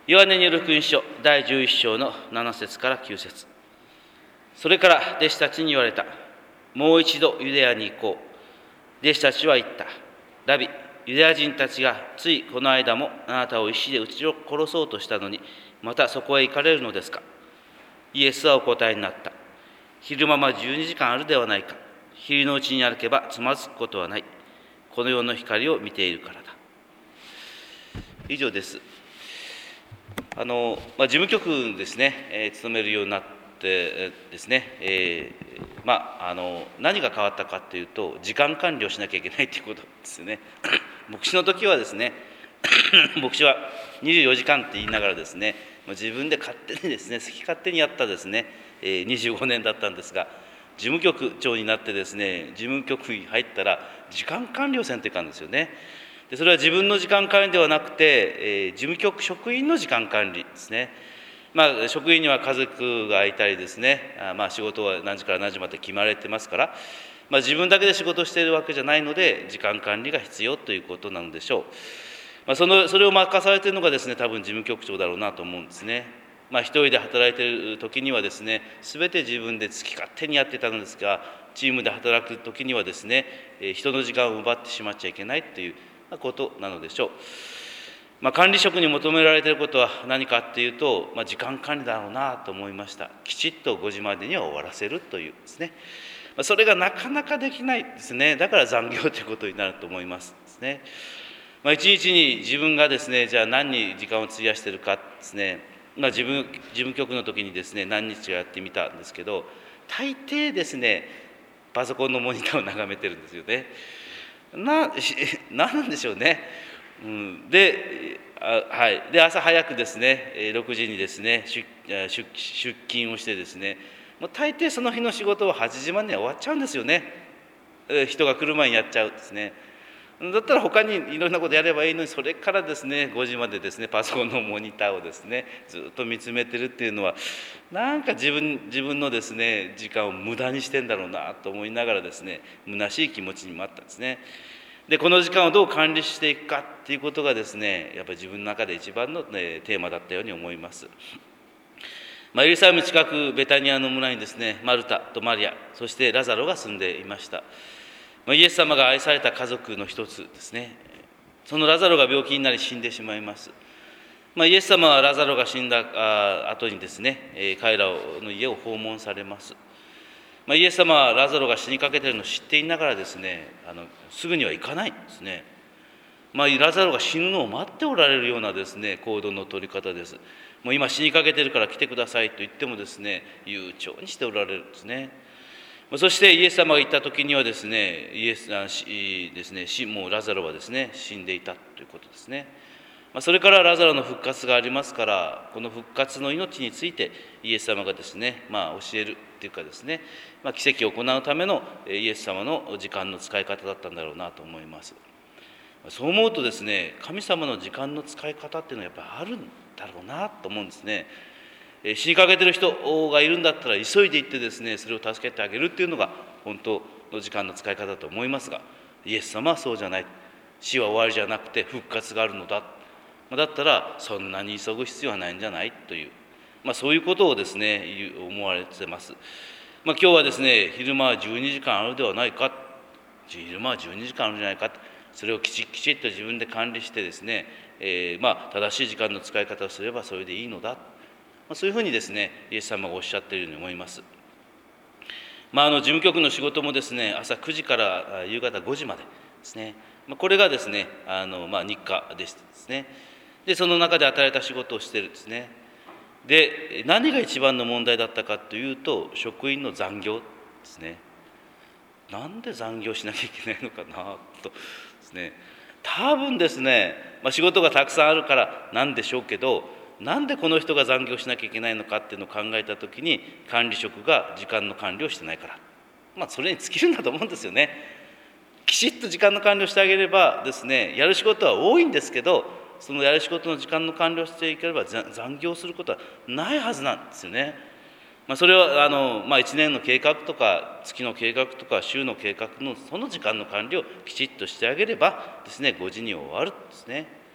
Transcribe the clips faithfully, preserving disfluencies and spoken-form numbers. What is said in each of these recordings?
ヨハネによる福音書だいじゅういっ章のなな節からきゅう節。それから弟子たちに言われた。もう一度ユダヤに行こう。弟子たちは言った。ラビ、ユダヤ人たちがついこの間もあなたを石で撃ち殺そうとしたのに、またそこへ行かれるのですか。イエスはお答えになった。昼間はじゅうにじかんあるではないか。昼のうちに歩けばつまずくことはない。この世の光を見ているからだ。以上です。あの、まあ、事務局ですね、えー、勤めるようになってですね、えーまあ、あの何が変わったかというと、時間管理をしなきゃいけないということですよね。牧師の時はですね、牧師はにじゅうよじかんって言いながらですね、自分で勝手にですね、好き勝手にやったですね、えー、にじゅうごねんだったんですが、事務局長になってですね、事務局に入ったら時間管理をせんといかんですよね。でそれは自分の時間管理ではなくて、えー、事務局職員の時間管理ですね。まあ、職員には家族がいたりですね、あまあ仕事は何時から何時まで決まれてますから、まあ、自分だけで仕事をしているわけじゃないので、時間管理が必要ということなのでしょう。まあ、そのそれを任されているのがですね、多分事務局長だろうなと思うんですね。まあ、一人で働いている時にはですね、すべて自分で好き勝手にやってたのですが、チームで働く時にはですね、人の時間を奪ってしまっちゃいけないということなのでしょう。まあ、管理職に求められていることは何かっていうと、まあ、時間管理だろうなと思いました。きちっとごじまでには終わらせるというですね。まあ、それがなかなかできないですね。だから残業ということになると思いますですね。まあ、一日に自分がですね、じゃあ何に時間を費やしているかですね、まあ、自分事務局の時にですね、何日かやってみたんですけど、大抵ですね、パソコンのモニターを眺めてるんですよね。な、なんでしょうね。うん、で、あはい、で朝早くですね、ろくじにですね 出, 出, 出勤をしてですね、もう大抵その日の仕事ははちじまでには終わっちゃうんですよね。人が来る前にやっちゃうですね。だったら他にいろんなことやればいいのに、それからですねごじまでですねパソコンのモニターをですねずっと見つめてるっていうのは、なんか自分自分のですね時間を無駄にしてんだろうなと思いながらですね、虚しい気持ちにもあったんですね。でこの時間をどう管理していくかっていうことがですね、やっぱり自分の中で一番の、ね、テーマだったように思います。まあ、エルサレム近くベタニアの村にですね、マルタとマリア、そしてラザロが住んでいました。まあ、イエス様が愛された家族の一つですね。そのラザロが病気になり死んでしまいます。まあ、イエス様はラザロが死んだ後にですね、えー、彼らの家を訪問されます。まあ、イエス様はラザロが死にかけているのを知っていながらですね、あのすぐには行かないんですね。まあ、ラザロが死ぬのを待っておられるようなですね行動の取り方です。もう今死にかけているから来てくださいと言ってもですね、悠長にしておられるんですね。そしてイエス様が行った時にはですね、イエスですね、もうラザロはですね死んでいたということですね。まあ、それからラザロの復活がありますから、この復活の命についてイエス様がですね、まあ、教えるというかですね、まあ、奇跡を行うためのイエス様の時間の使い方だったんだろうなと思います。そう思うとですね、神様の時間の使い方っていうのはやっぱりあるんだろうなと思うんですね。死にかけてる人がいるんだったら急いで行ってですね、それを助けてあげるっていうのが本当の時間の使い方だと思いますが、イエス様はそうじゃない。死は終わりじゃなくて復活があるのだ。だったらそんなに急ぐ必要はないんじゃないという、まあ、そういうことをですね思われてます。まあ、今日はですね、昼間はじゅうにじかんあるではないか、昼間はじゅうにじかんあるんじゃないか、それをきちきちっと自分で管理してですね、えー、まあ正しい時間の使い方をすればそれでいいのだ、まあ、そういうふうにですねイエス様がおっしゃっているように思います。まあ、あの事務局の仕事もですね、朝くじから夕方ごじまでですね、まあ、これがですねあの、まあ、日課でしてですね、でその中で与えた仕事をしているんですね。で何が一番の問題だったかというと、職員の残業ですね。なんで残業しなきゃいけないのかなとですね、多分ですね、まあ、仕事がたくさんあるからなんでしょうけど、なんでこの人が残業しなきゃいけないのかっていうのを考えたときに、管理職が時間の管理をしてないから、まあ、それに尽きるんだと思うんですよね。きちっと時間の管理をしてあげればですね、やる仕事は多いんですけど、そのやる仕事の時間の管理をしていければ残業することはないはずなんですよね。まあ、それはあの、まあ、いちねんの計画とか月の計画とか週の計画のその時間の管理をきちっとしてあげればですね、ごじに終わるんですね。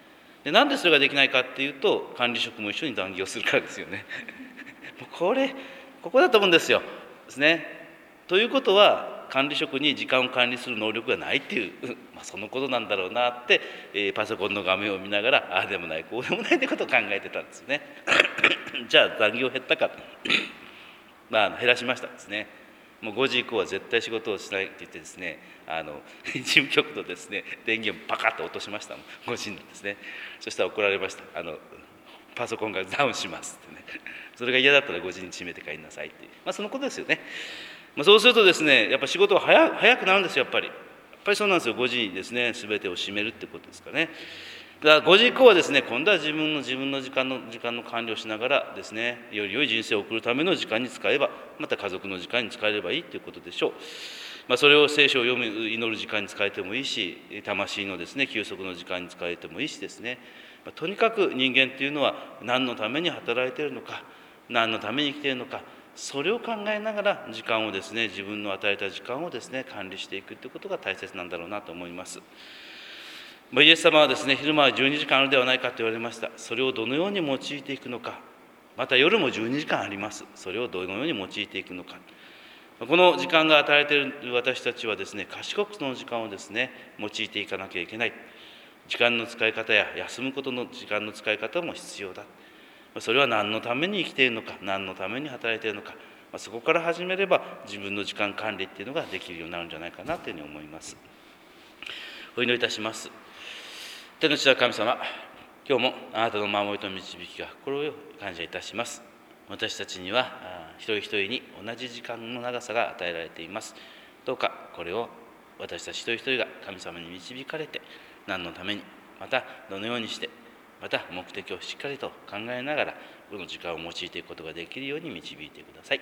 で、なんでそれができないかっていうと、管理職も一緒に残業するからですよね。もうこれ、ここだと思うんですよ。ですね。ということは、管理職に時間を管理する能力がないっていう、まあ、そのことなんだろうなって、えー、パソコンの画面を見ながら、ああでもない、こうでもないってことを考えてたんですね。じゃあ残業減ったか、まあ、減らしましたですね。もうごじ以降は絶対仕事をしないって言ってですね、あの事務局のですね電源をパカッと落としました。ごじにですね。そしたら怒られました。あのパソコンがダウンしますってね。それが嫌だったらごじに閉めて帰りなさいっていう、まあ、そのことですよね。まあ、そうするとですね、やっぱ仕事が早早くなるんですよ、やっぱり。やっぱりそうなんですよ。ごじにですね、全てを閉めるってことですかね。だからごじ以降はですね、今度は自分の自分の時間の時間の管理をしながらですね、より良い人生を送るための時間に使えば、また家族の時間に使えればいいということでしょう。まあ、それを聖書を読む、祈る時間に使えてもいいし、魂のですね、休息の時間に使えてもいいしですね、まあ、とにかく人間っていうのは何のために働いているのか、何のために生きているのか、それを考えながら時間をですね、自分の与えた時間をですね、管理していくということが大切なんだろうなと思います。イエス様はですね、昼間はじゅうにじかんあるではないかと言われました。それをどのように用いていくのか、また夜もじゅうにじかんあります。それをどのように用いていくのか。この時間が与えている私たちはですね、賢くその時間をですね、用いていかなきゃいけない。時間の使い方や休むことの時間の使い方も必要だ。それは何のために生きているのか、何のために働いているのか、そこから始めれば自分の時間管理っていうのができるようになるんじゃないかなというふうに思います。お祈りいたします。天の父なる神様、今日もあなたの守りと導きが心を感謝いたします。私たちには一人一人に同じ時間の長さが与えられています。どうかこれを私たち一人一人が神様に導かれて、何のために、またどのようにして、また目的をしっかりと考えながらこの時間を用いていくことができるように導いてください。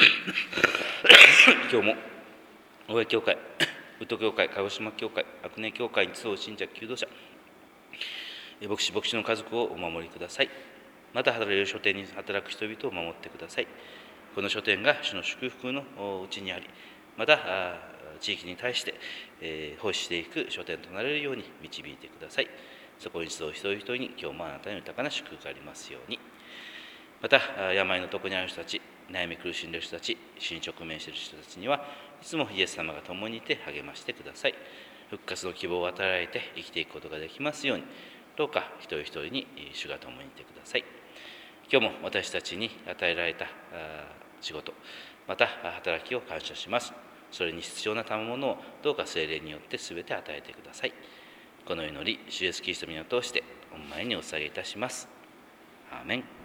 今日も大江教会、宇都教会、鹿児島教会、阿久根教会に集う信者求道者、牧師牧師の家族をお守りください。また働く書店に働く人々を守ってください。この書店が主の祝福のうちにあり、また地域に対して、えー、奉仕していく書店となれるように導いてください。そこに集う一人一人に今日もあなたの豊かな祝福がありますように。また病のとこにある人たち、悩み苦しんでいる人たち、死に直面している人たちにはいつもイエス様が共にいて励ましてください。復活の希望を与えられて生きていくことができますように、どうか一人一人に主が共にいてください。今日も私たちに与えられた仕事、また働きを感謝します。それに必要な賜物をどうか聖霊によって全て与えてください。この祈り、主イエスキリストの名を通して御前にお捧げいたします。アーメン。